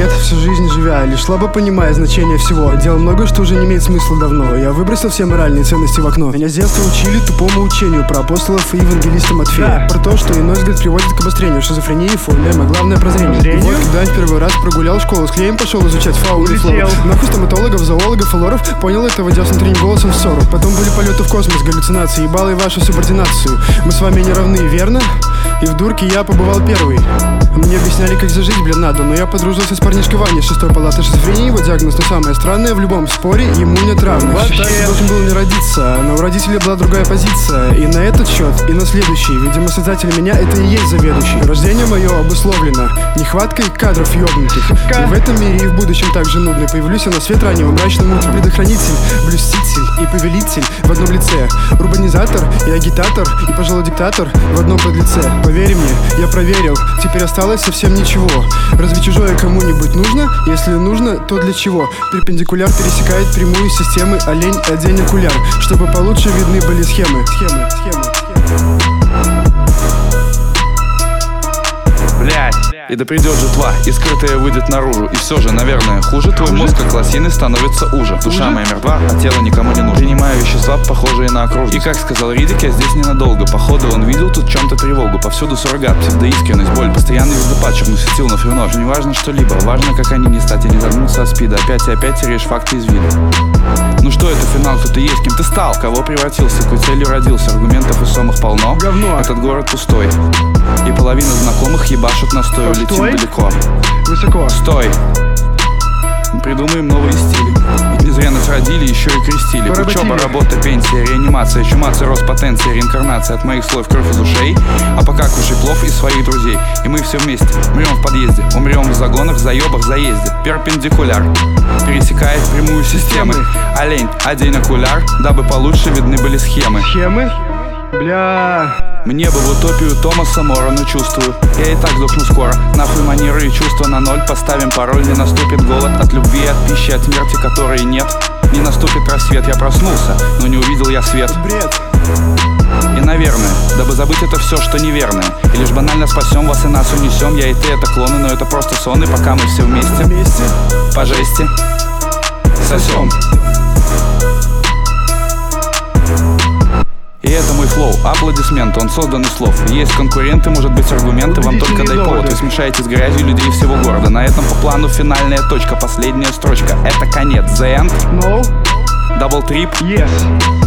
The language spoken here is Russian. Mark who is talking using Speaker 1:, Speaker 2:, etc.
Speaker 1: лет, всю жизнь живя, лишь слабо понимая значение всего. Делал многое, что уже не имеет смысла давно. Я выбросил все моральные ценности в окно. Меня с детства учили тупому учению про апостолов и евангелиста Матфея. Про то, что иной взгляд приводит к обострению шизофрении, фобиям, а главное прозрение. И вот, когда я в первый раз прогулял школу с клеем, пошел изучать фауну и флору. Нахуй стоматологов, зоологов и лоров. Понял это, водя с внутренним голосом в ссору. Потом были полеты в космос, галлюцинации, ебало и вашу субординацию. Мы с вами не равны, верно? И в дурке я побывал первый. Мне объясняли, как зажить, блин, надо. Но я подружился с парнишкой Ваней с 6-й палаты шизофрении. Его диагноз, но самое странное, в любом споре ему нет равных. Считается, должен был не родиться, но у родителей была другая позиция. И на этот счет, и на следующий. Видимо, создатель меня — это и есть заведующий. Рождение мое обусловлено нехваткой кадров ёбнутых. И в этом мире, и в будущем также нудный. Появлюсь я на свет раннего мрачным утром. Предохранитель, блюститель и повелитель в одном лице. Урбанизатор и агитатор, и, пожалуй, диктатор в одном подлеце. Поверь мне, я проверил, теперь осталось совсем ничего. Разве чужое кому-нибудь нужно? Если нужно, то для чего? Перпендикуляр пересекает прямую системы, олень — одень окуляр, чтобы получше видны были схемы.
Speaker 2: Блять, и да придет жетва, и скрытое выйдет наружу. И все же, наверное, хуже. Твой мозг, как лосины, становится уже. Душа моя мертва, а тело никому не нужно. Принимаю вещества, похожие на окружность. И как сказал Ридик, я здесь ненадолго. Походу он видел тут в чем-то тревогу. Повсюду суррогат, псевдоискренность, боль. Постоянный звездопад, черных сил на френож. Не важно что-либо, важно, как они не стать. И не загнуться от спида. Опять и опять теряешь факты из виду. Ну что это, финал, кто ты есть, кем ты стал? В кого превратился, какой целью родился? Аргументов и сомах полно.
Speaker 1: Говно.
Speaker 2: Этот город пустой. И половина знакомых ебашут настою. Летим далеко.
Speaker 1: Высоко.
Speaker 2: Стой. Придумаем новые стили. Ведь не зря нас родили, еще и крестили. Учеба, работа, пенсия, реанимация, чумация, рост потенции, реинкарнация. От моих слов кровь из ушей. А пока кушай плов из своих друзей. И мы все вместе умрем в подъезде, умрем в загонах, заебах, заезде. Перпендикуляр пересекает прямую системы. Олень, одень окуляр, дабы получше видны были схемы.
Speaker 1: Схемы? Бля...
Speaker 2: Мне бы в утопию Томаса Мора, но чувствую, я и так сдохну скоро. Нахуй манеры и чувства на ноль. Поставим пароль, не наступит голод от любви, от пищи, от смерти, которой нет. Не наступит рассвет, я проснулся, но не увидел я свет.
Speaker 1: Бред.
Speaker 2: И, наверное, дабы забыть это все, что неверное. И лишь банально спасем вас и нас унесем. Я и ты — это клоны, но это просто сон. И пока мы все вместе по жести сосем. И это мой флоу, аплодисменты, он создан из слов. Есть конкуренты, может быть аргументы, вам только дай повод. Вы смешаете с грязью людей всего города. На этом по плану финальная точка, последняя строчка. Это конец, the end.
Speaker 1: No.
Speaker 2: Double trip.
Speaker 1: Yes.